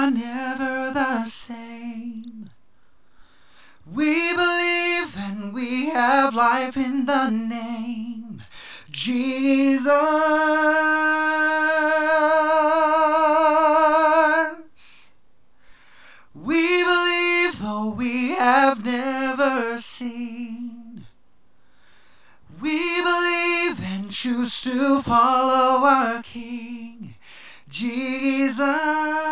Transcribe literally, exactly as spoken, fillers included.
are never the same. We believe and we have life in the name Jesus. We believe though we have never seen. We believe and choose to follow our King Jesus.